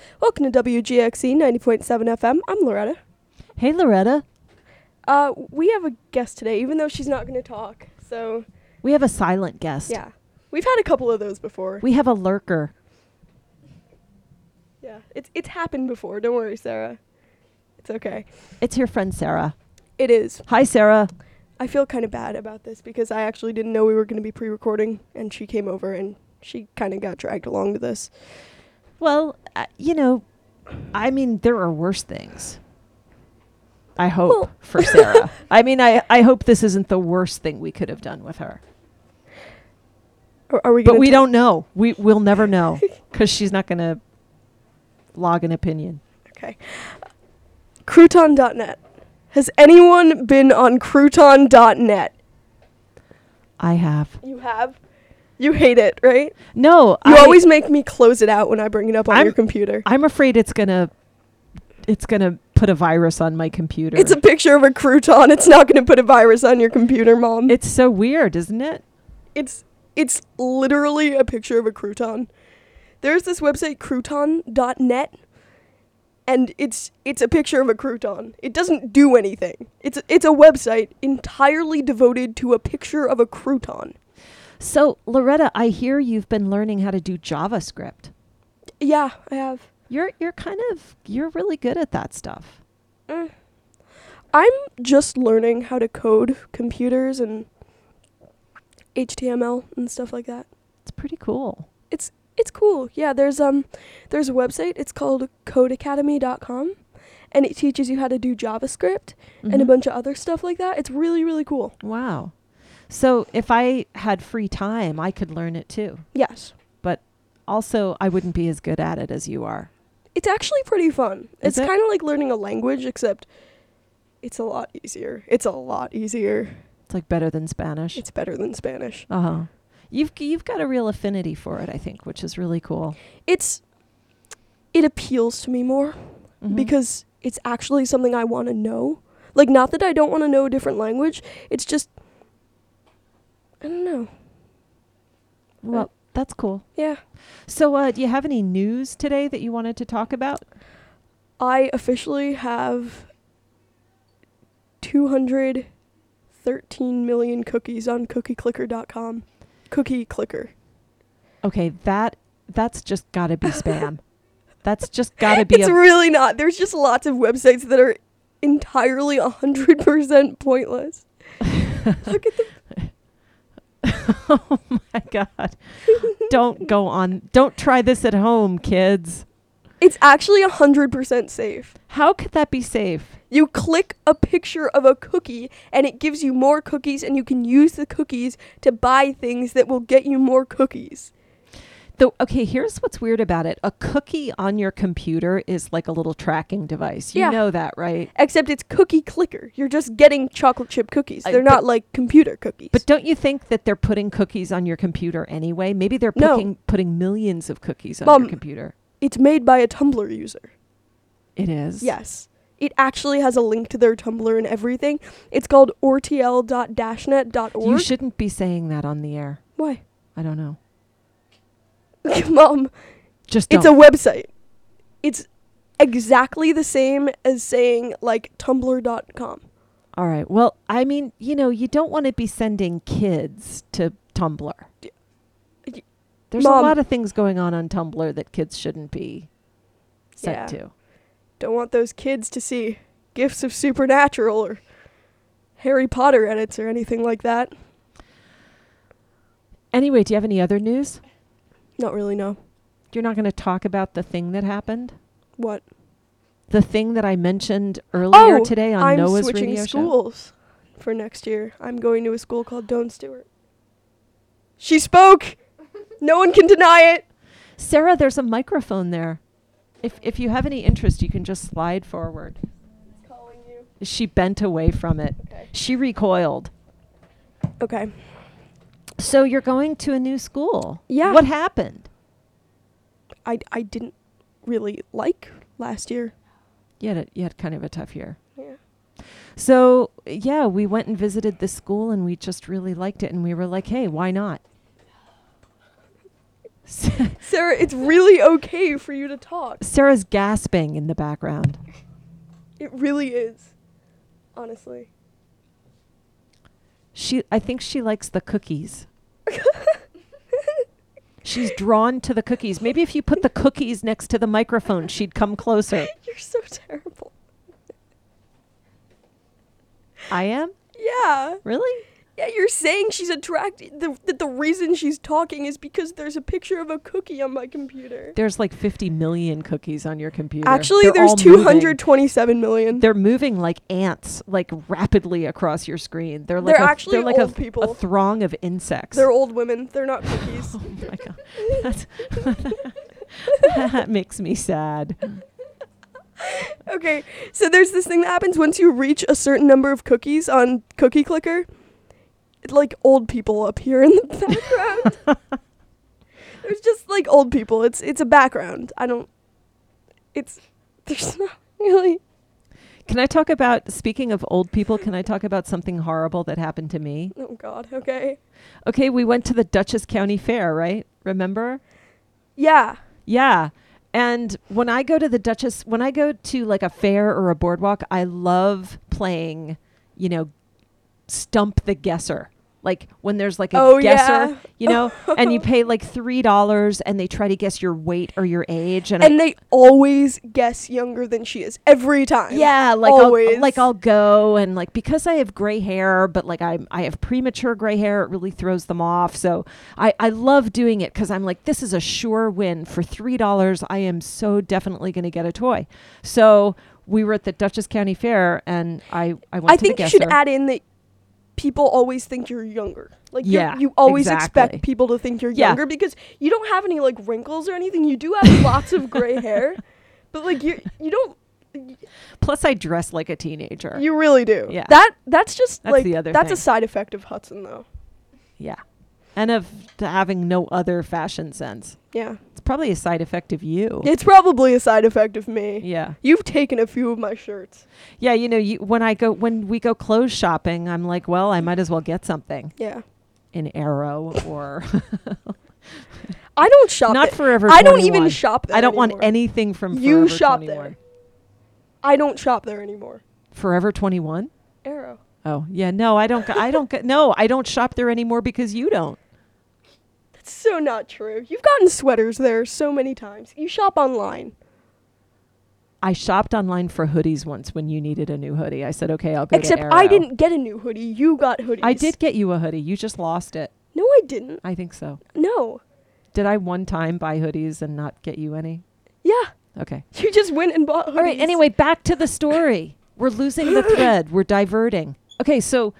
Welcome to WGXE 90.7 FM. I'm Loretta. Hey, Loretta. We have a guest today, even though she's not going to talk. So, We have a silent guest. yeah. We've had a couple of those before. We have a lurker. Yeah. It's happened before. Don't worry, Sarah. It's okay. It's your friend, Sarah. It is. Hi, Sarah. I feel kind of bad about this because I actually didn't know we were going to be pre-recording, and she came over and she kind of got dragged along to this. Well, I mean, there are worse things. I hope for Sarah. I mean, I hope this isn't the worst thing we could have done with her. Are we? But we don't know. We'll never know because she's not going to log an opinion. Okay. Crouton.net. Has anyone been on Crouton.net? I have. You have? You hate it, right? No. You always make me close it out when I bring it up on your computer. I'm afraid it's gonna put a virus on my computer. It's a picture of a crouton. It's not going to put a virus on your computer, Mom. It's so weird, isn't it? It's literally a picture of a crouton. There's this website, crouton.net, and it's a picture of a crouton. It doesn't do anything. It's a website entirely devoted to a picture of a crouton. So, Loretta, I hear you've been learning how to do JavaScript. Yeah, I have. You're really good at that stuff. I'm just learning how to code computers and HTML and stuff like that. It's pretty cool. It's cool. Yeah, there's a website. It's called codeacademy.com, and it teaches you how to do JavaScript and a bunch of other stuff like that. It's really, really cool. Wow. So if I had free time, I could learn it too. Yes. But also, I wouldn't be as good at it as you are. It's actually pretty fun. Is It's it? kind of like learning a language, except it's a lot easier. It's Like better than Spanish. It's better than Spanish. Uh-huh. You've got a real affinity for it, I think, which is really cool. It appeals to me more because it's actually something I want to know. Like, not that I don't want to know a different language. It's just, I don't know. Well, that's cool. Yeah. So, do you have any news today that you wanted to talk about? I officially have 213 million cookies on cookieclicker.com. Cookie Clicker. Okay, that's just got to be spam. That's just got to be It's really not. There's just lots of websites that are entirely 100% pointless. Look at them. Oh my God. Don't try this at home, kids. It's actually 100% safe. How could that be safe? You click a picture of a cookie and it gives you more cookies, and you can use the cookies to buy things that will get you more cookies. Okay, here's what's weird about it. A cookie on your computer is like a little tracking device. You Yeah. know that, right? Except it's Cookie Clicker. You're just getting chocolate chip cookies. They're not like computer cookies. But don't you think that they're putting cookies on your computer anyway? Maybe they're No. putting millions of cookies on Mom, your computer. It's made by a Tumblr user. It is? Yes. It actually has a link to their Tumblr and everything. It's called ortl.dashnet.org. You shouldn't be saying that on the air. Why? I don't know. Mom, Just don't. it's a website. It's exactly the same as saying, like, tumblr.com. All right. Well, I mean, you don't want to be sending kids to Tumblr. There's Mom, a lot of things going on Tumblr that kids shouldn't be sent to. Don't want those kids to see Gifts of Supernatural or Harry Potter edits or anything like that. Anyway, do you have any other news? Not really, no. You're not going to talk about the thing that happened? What? The thing that I mentioned earlier today on Noah's I'm switching radio schools for next year. I'm going to a school called Doane Stewart. She spoke! No one can deny it! Sarah, there's a microphone there. If you have any interest, you can just slide forward. It's calling you. She bent away from it. Okay. She recoiled. Okay. So you're going to a new school. Yeah. What happened? I didn't really like last year. You had kind of a tough year. Yeah. So, yeah, we went and visited the school and we just really liked it. And we were like, hey, why not? Sarah, it's really okay for you to talk. Sarah's gasping in the background. It really is. Honestly. I think she likes the cookies. She's drawn to the cookies. Maybe if you put the cookies next to the microphone, she'd come closer. You're so terrible. I am? Yeah. Really? Yeah, you're saying she's attracted. The reason she's talking is because there's a picture of a cookie on my computer. There's like 50 million cookies on your computer. Actually, They're there's all moving. 227 million. They're moving like ants, like rapidly across your screen. They're like actually they're like old a people. throng of insects. They're old women. They're not cookies. Oh my god, that makes me sad. Okay, so there's this thing that happens once you reach a certain number of cookies on Cookie Clicker. Like old people appear in the background. There's just like old people. It's a background. There's not really. Can I talk about, speaking of old people, can I talk about something horrible that happened to me? Oh God. Okay. Okay, we went to the Dutchess County Fair, right? Remember? Yeah. Yeah. And when I go to like a fair or a boardwalk, I love playing, Stump the Guesser. Like when there's like a guesser, and you pay like $3 and they try to guess your weight or your age. And they always guess younger than she is every time. Yeah, like always. I'll go and like, because I have gray hair, but like I have premature gray hair, it really throws them off. So I love doing it because I'm like, this is a sure win. For $3, I am so definitely going to get a toy. So we were at the Dutchess County Fair and I went to the guesser. I think you should add in that people always think you're younger. Like you always expect people to think you're younger because you don't have any like wrinkles or anything. You do have lots of gray hair, but like you don't. Plus, I dress like a teenager. You really do. Yeah. That's just that's like the other that's thing. a side effect of Hudson though. Yeah, and of having no other fashion sense. Yeah. It's probably a side effect of you. It's probably a side effect of me. Yeah. You've taken a few of my shirts. Yeah, when we go clothes shopping, I'm like, well, I might as well get something. Yeah. An Arrow or I don't shop not there. Forever 21. I 21. don't even shop there I don't anymore. want anything from You Forever shop 21. there. I don't shop there anymore. Forever 21? Arrow. Oh, yeah, no, I don't shop there anymore because you don't. That's so not true. You've gotten sweaters there so many times. You shop online. I shopped online for hoodies once when you needed a new hoodie. I said, okay, I'll go Except to Arrow. I didn't get a new hoodie. You got hoodies. I did get you a hoodie. You just lost it. No, I didn't. I think so. No. Did I one time buy hoodies and not get you any? Yeah. Okay. You just went and bought hoodies. All right. Anyway, back to the story. We're losing the thread. We're diverting. Okay. So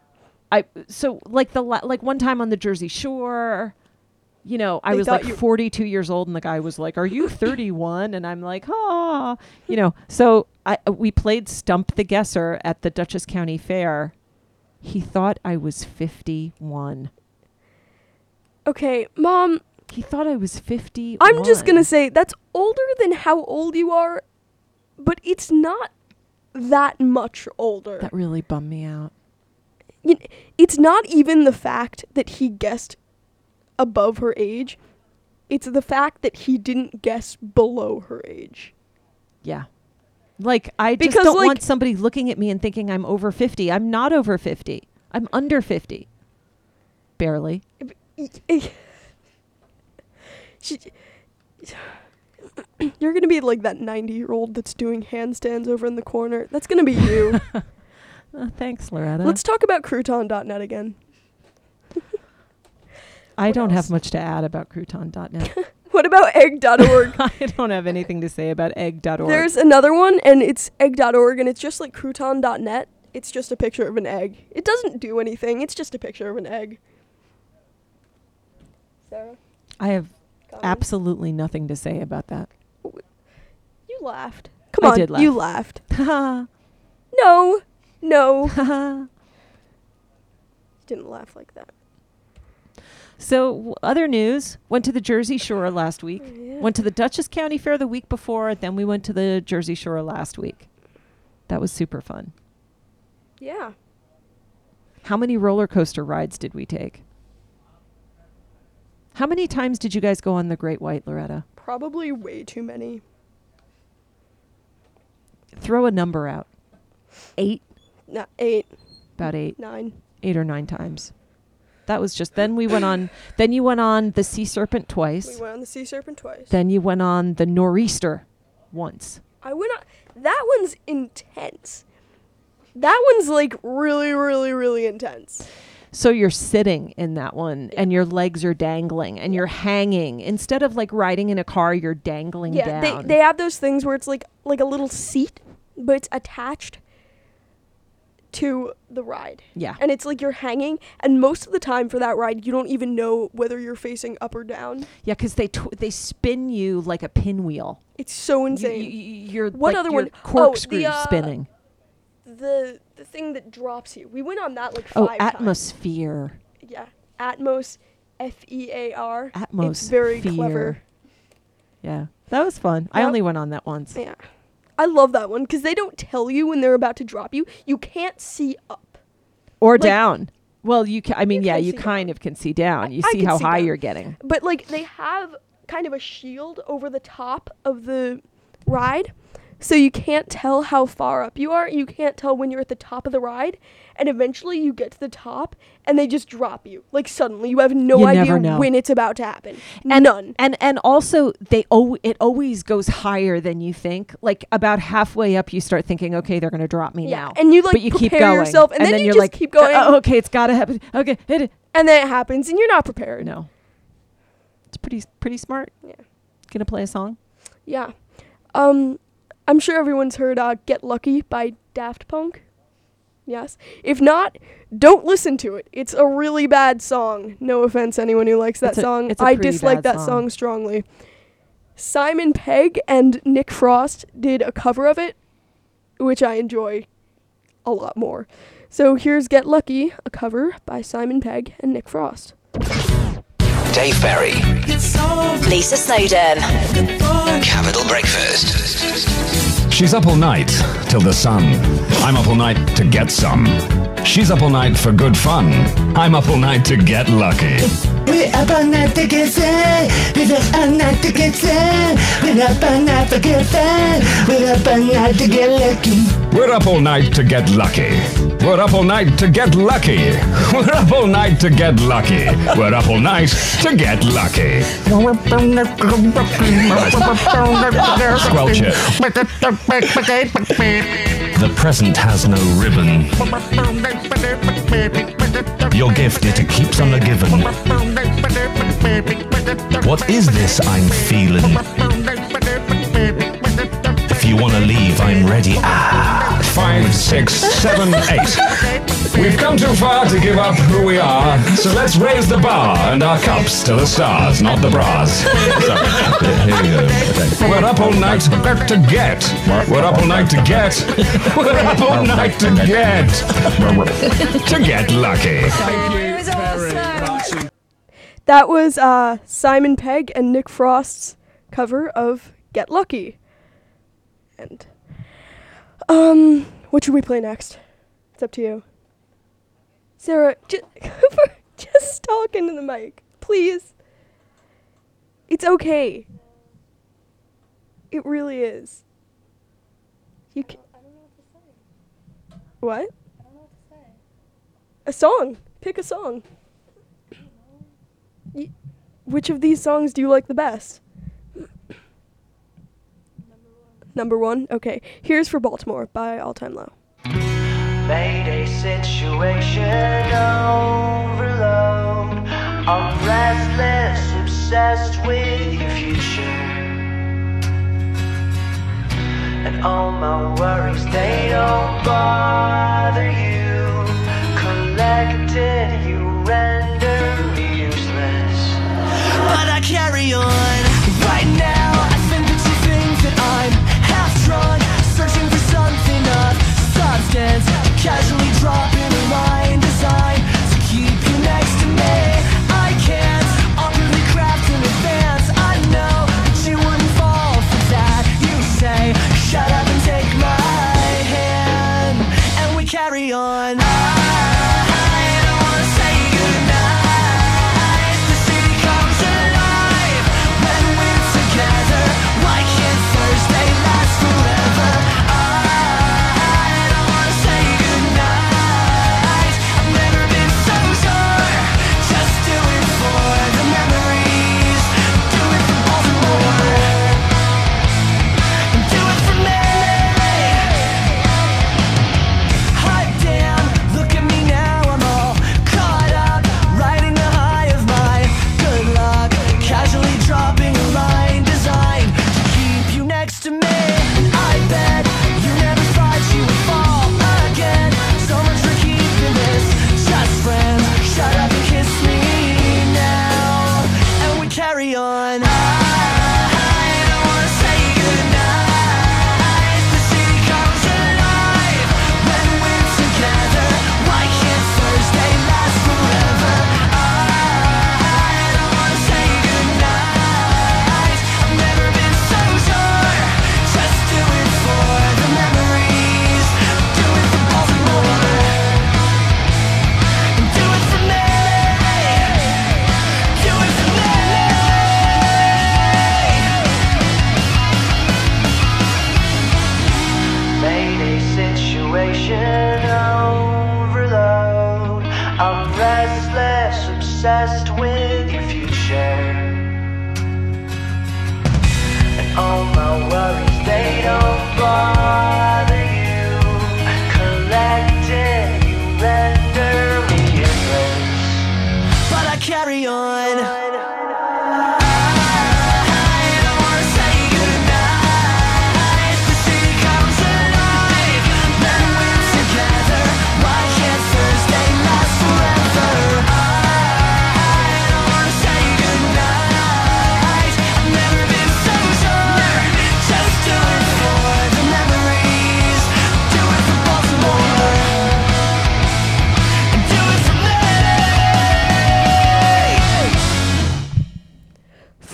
like one time on the Jersey Shore, I was like 42 years old and the guy was like, "Are you 31?" And I'm like, "Ah," So we played Stump the Guesser at the Dutchess County Fair. He thought I was 51. Okay, Mom. He thought I was 51. I'm just going to say that's older than how old you are, but it's not that much older. That really bummed me out. It's not even the fact that he guessed above her age. It's the fact that he didn't guess below her age. Yeah. Like, I just don't want somebody looking at me and thinking I'm over 50. I'm not over 50. I'm under 50. Barely. You're going to be like that 90-year-old that's doing handstands over in the corner. That's going to be you. Thanks, Loretta. Let's talk about crouton.net again. I don't have much to add about crouton.net. What about egg.org? I don't have anything to say about egg.org. There's another one, and it's egg.org, and it's just like crouton.net. It's just a picture of an egg. It doesn't do anything. It's just a picture of an egg. Sarah? I have absolutely nothing to say about that. You laughed. Come on, I did laugh. You laughed. Ha No. ha. Didn't laugh like that. So, other news. Went to the Jersey Shore last week. Oh, yeah. Went to the Dutchess County Fair the week before. Then we went to the Jersey Shore last week. That was super fun. Yeah. How many roller coaster rides did we take? How many times did you guys go on the Great White, Loretta? Probably way too many. Throw a number out. 8? No, 8. About 8. 9. 8 or 9 times. That was just, then you went on the Sea Serpent twice. We went on the Sea Serpent twice. Then you went on the Nor'easter once. I went on, that one's intense. That one's like really, really, really intense. So you're sitting in that one and your legs are dangling and you're hanging. Instead of like riding in a car, you're dangling down. Yeah, they have those things where it's like a little seat, but it's attached to the ride. Yeah. And it's like you're hanging, and most of the time for that ride, you don't even know whether you're facing up or down. Yeah, because they spin you like a pinwheel. It's so insane. You're what like other your one? Corkscrew spinning. The thing that drops you. We went on that like 5 times. Atmosphere. Yeah. Atmos, F-E-A-R. Atmosphere. It's very clever. Yeah. That was fun. I Yep. only went on that once. Yeah. I love that one because they don't tell you when they're about to drop you. You can't see up. Or Like, down. Well, you can, I mean, you yeah, can you see kind down. of can see down. You I see can how see high down. you're getting. But like they have kind of a shield over the top of the ride. So you can't tell how far up you are. You can't tell when you're at the top of the ride. And eventually you get to the top and they just drop you. Like suddenly you have no You idea never know. when it's about to happen. And None. And also it always goes higher than you think. Like about halfway up you start thinking, okay, they're going to drop me Yeah. now. And you like but you keep prepare going. yourself and then you you're just like, keep going. Oh, okay, it's got to happen. Okay, hit it. And then it happens and you're not prepared. No. It's pretty smart. Yeah. Going to play a song? Yeah. I'm sure everyone's heard Get Lucky by Daft Punk. Yes. If not, don't listen to it. It's a really bad song. No offense anyone who likes that song. it's a I pretty dislike bad that song. song strongly. Simon Pegg and Nick Frost did a cover of it, which I enjoy a lot more. So here's Get Lucky, a cover by Simon Pegg and Nick Frost. Dave Berry, Lisa Snowdon, Capital Breakfast. She's up all night till the sun. I'm up all night to get some. She's up all night for good fun. I'm up all night to get lucky. We're up all night to get fun. We're up all night to get fun. We're up all night to get fun. We're up all night to get lucky. We're up all night to get lucky. We're up all night to get lucky. We're up all night to get lucky. We're up all night to get lucky. Squelch it. The present has no ribbon. Your gift, it keeps on a given. What is this I'm feeling? If you wanna leave, I'm ready. 5, 6, 7, 8. We've come too far to give up who we are, so let's raise the bar and our cups to the stars, not the bras. Here we go. Okay. We're up all night to get. We're up all night to get. We're up all night to get. To get lucky. That was Simon Pegg and Nick Frost's cover of Get Lucky. And what should we play next? It's up to you. Sarah, just talk into the mic, please. It's okay. It really is. You can. I don't know what to say. What? I don't know what to say. A song. Pick a song. Which of these songs do you like the best? Number one? Okay. Here's For Baltimore by All Time Low. Mayday situation overload. I'm restless, obsessed with your future. And all my worries, they don't bother you. Collected, you render me useless. But I carry on. Right now, I think that you think that I'm half-drunk, searching for something of substance, casually dropping a line designed to keep you next to me. I can't awkwardly craft in advance. I know that you wouldn't fall for that. You say, shut up and take my hand, and we carry on. I don't wanna say goodnight. The city comes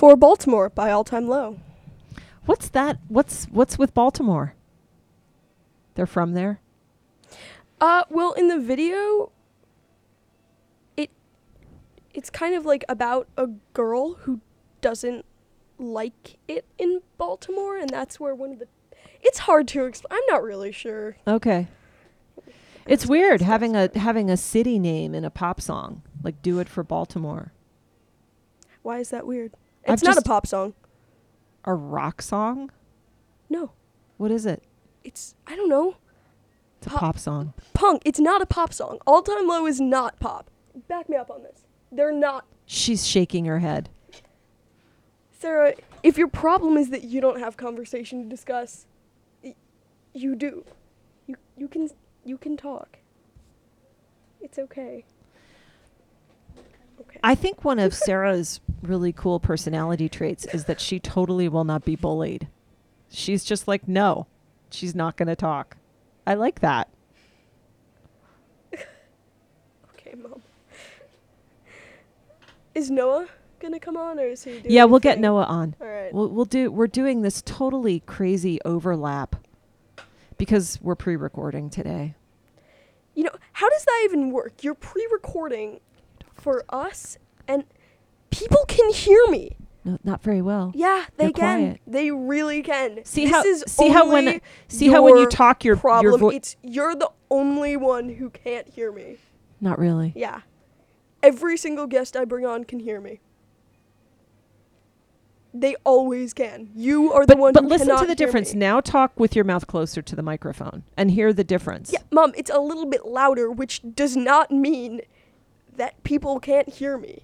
or Baltimore by All Time Low. What's that? What's with Baltimore? They're from there? Well, in the video, it's kind of like about a girl who doesn't like it in Baltimore, and that's where one of the... It's hard to explain. I'm not really sure. Okay. It's weird having a city name in a pop song. Like, Do It for Baltimore. Why is that weird? I've It's not a just- pop song. A rock song? No. What is it? It's, I don't know. It's a pop song. Punk. It's not a pop song. All Time Low is not pop. Back me up on this. They're not. She's shaking her head. Sarah, if your problem is that you don't have conversation to discuss, you do. You can talk. It's okay. Okay. I think one of Sarah's really cool personality traits is that she totally will not be bullied. She's just like, no, she's not going to talk. I like that. Okay, Mom. Is Noah gonna come on, or is he doing Yeah, we'll his get thing? Noah on. All right. We're doing this totally crazy overlap because we're pre-recording today. You know, how does that even work? You're pre-recording for us, and people can hear me. No, not very well. Yeah, they You're can. quiet. They really can. See This how is when only you your talk your problem. voice. You're the only one who can't hear me. Not really. Yeah. Every single guest I bring on can hear me. They always can. You are the one But who listen cannot to the hear difference. me. Now talk with your mouth closer to the microphone and hear the difference. Yeah, Mom, it's a little bit louder, which does not mean that people can't hear me.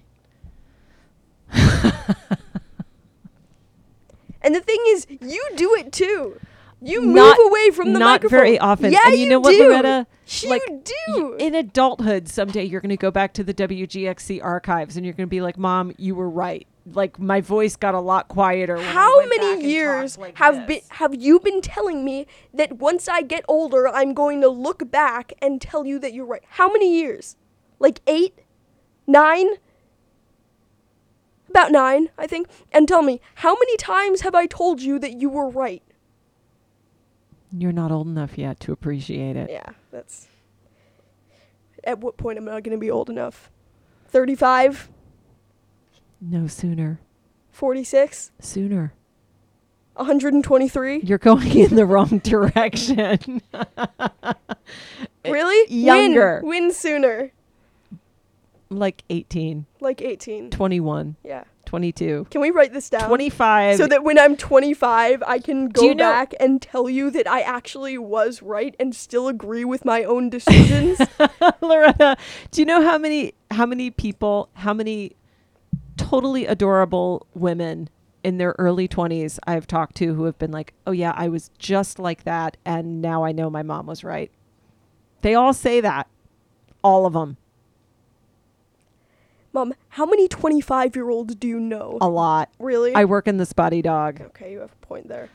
And the thing is, you do it too. You move Not- away from the not microphone. very often. Yeah, And you know what, do. Loretta? You Like, do. In adulthood, someday you're going to go back to the WGXC archives and you're going to be like, Mom, you were right. Like, my voice got a lot quieter. When I How went back many and years talked like have this. you been telling me that once I get older, I'm going to look back and tell you that you're right? How many years? Like 8? 9? About 9, I think. And tell me, how many times have I told you that you were right? You're not old enough yet to appreciate it. Yeah, that's... At what point am I going to be old enough? 35? No, sooner. 46? Sooner. 123? You're going in the wrong direction. Really? Younger. When sooner? Like 18, Like 18. 21, Yeah. 22, Can we write this down? 25. So that when I'm 25, I can go you know- back and tell you that I actually was right and still agree with my own decisions. Loretta, do you know how many people, how many totally adorable women in their early 20s I've talked to who have been like, oh yeah, I was just like that, and now I know my mom was right. They all say that. All of them. Mom, how many 25-year-olds do you know? A lot. Really? I work in the Spotty Dog. Okay, you have a point there.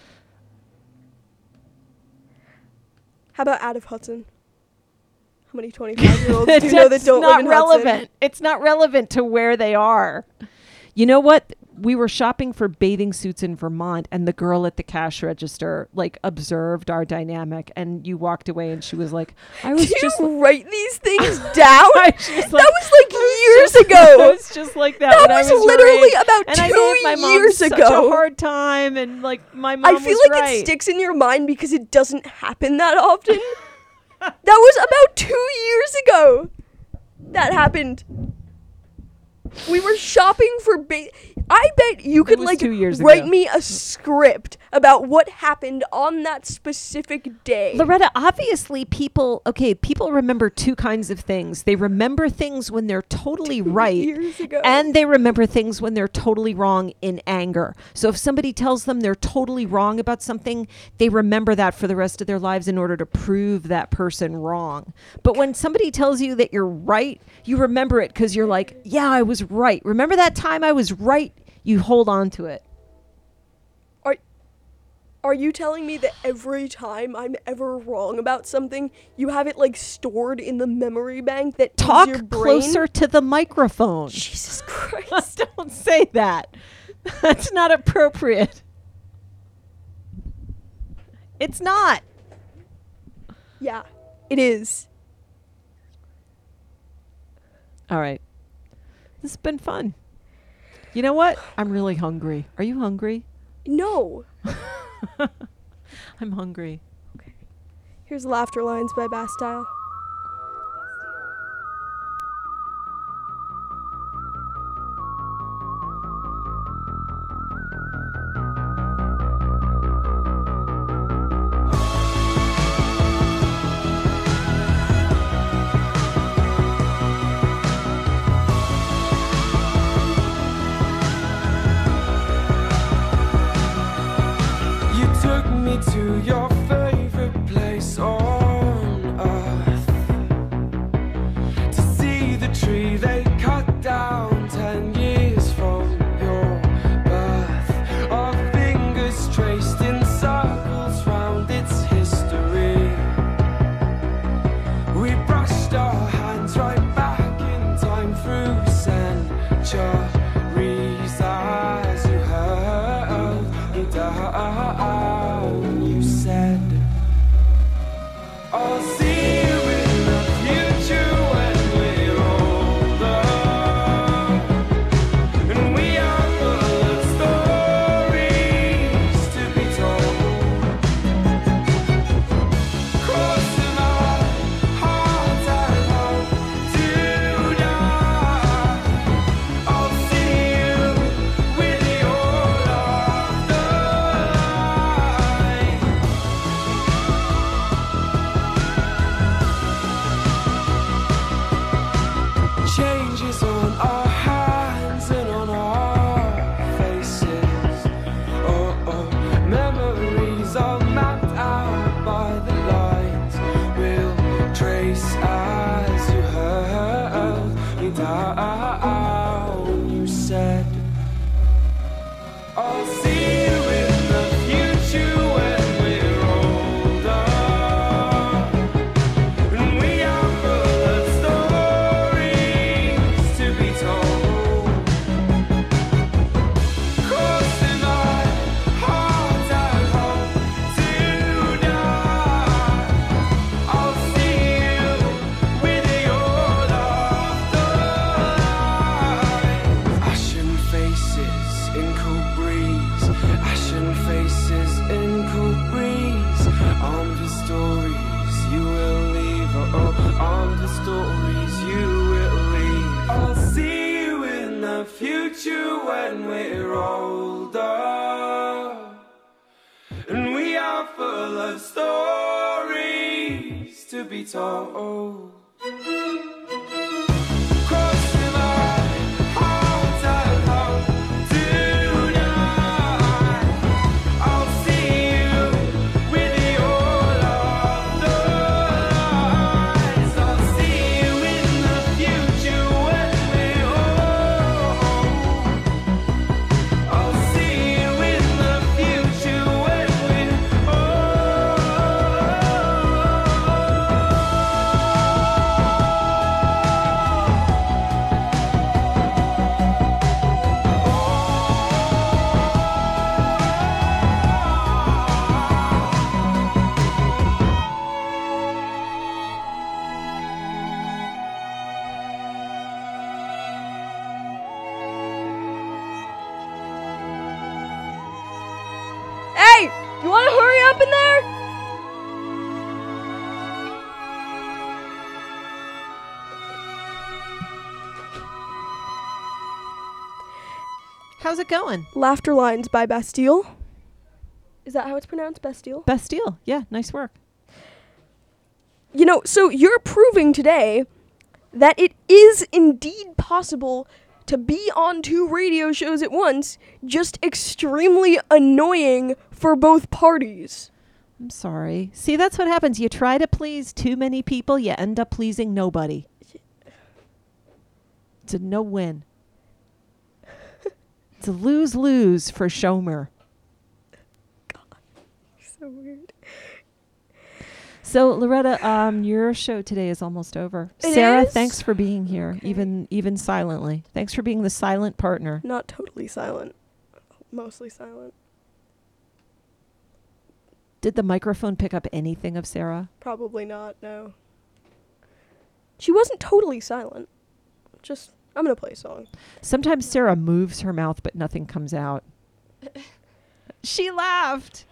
How about out of Hudson? How many 25-year-olds do you know that don't live in relevant. Hudson? It's not relevant to where they are. You know what? We were shopping for bathing suits in Vermont, and the girl at the cash register like observed our dynamic, and you walked away, and she was like, "I was Do just." you write these things down? I was just like- that was like years It ago. was just like that. That when I was was literally your age. about and I 2 gave my mom years such ago. a hard time, and like my mom I feel was like right. it sticks in your mind because it doesn't happen that often. That was about 2 years ago. That happened. We were shopping for I bet you could was like 2 years write ago. me a script about what happened on that specific day. Loretta, obviously people remember two kinds of things. They remember things when they're totally right, years ago. and they remember things when they're totally wrong in anger. So if somebody tells them they're totally wrong about something, they remember that for the rest of their lives in order to prove that person wrong. But when somebody tells you that you're right, you remember it because you're like, yeah, I was right. Remember that time I was right? You hold on to it. Are you telling me that every time I'm ever wrong about something, you have it like stored in the memory bank that is Talk your brain? closer to the microphone. Jesus Christ. Don't say that. That's not appropriate. It's not. Yeah, it is. All right. This has been fun. You know what? I'm really hungry. Are you hungry? No. I'm hungry. Here's Laughter Lines by Bastille. You took me to your favorite place on earth to see the tree they cut down 10 years from your birth. Our fingers traced in circles round its history. We brushed our hands right back in time through centuries as you held me down. You said, I'll see you in the future when we're older, and we are full of stories to be told. Crossing our hearts and hope to die. I'll see you with your laughter line. Changes on our hands and on our faces. Oh, oh, memories are mapped out by the lines we'll trace as you held me down. You said, I'll see you in the future when we're older, and we are full of stories to be told. Crossing our hearts and hope to die. I'll see you with your laughter lines. Ashen faces in cool breeze. Ashen faces in cool breeze. Armed with stories you will leave. Oh, armed with stories you will leave. I'll see you in the future when we're older, and we are full of stories to be told. Crossing our hearts and hope to die. I'll see you with your laughter lines. I'll see you in the future when we're old. I'll see you in the future when we're Hey! You want to hurry up in there? How's it going? Laughter Lines by Bastille. Is that how it's pronounced? Bastille? Bastille. Yeah, nice work. You know, so you're proving today that it is indeed possible to be on 2 radio shows at once, just extremely annoying for both parties. I'm sorry. See, that's what happens. You try to please too many people, you end up pleasing nobody. It's a no-win. It's a lose-lose for Schomer. So weird. So, Loretta, your show today is almost over. It Sarah, is? thanks for being here, Okay. even silently. Thanks for being the silent partner. Not totally silent. Mostly silent. Did the microphone pick up anything of Sarah? Probably not, no. She wasn't totally silent. Just, I'm going to play a song. Sometimes Sarah moves her mouth, but nothing comes out. She laughed.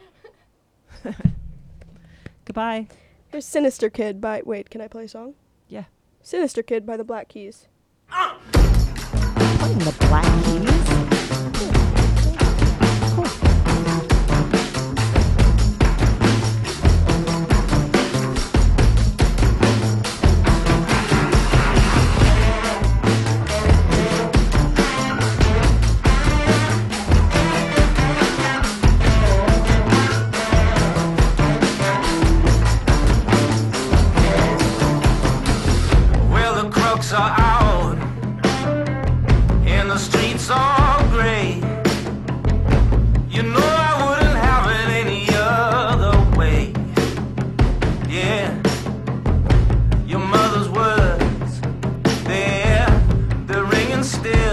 Goodbye. Here's Sinister Kid by... Wait, can I play a song? Yeah. Sinister Kid by the Black Keys. Playing the Black Keys. Well, the crooks are out and the streets are gray. You know I wouldn't have it any other way. Yeah, your mother's words, they're ringing still.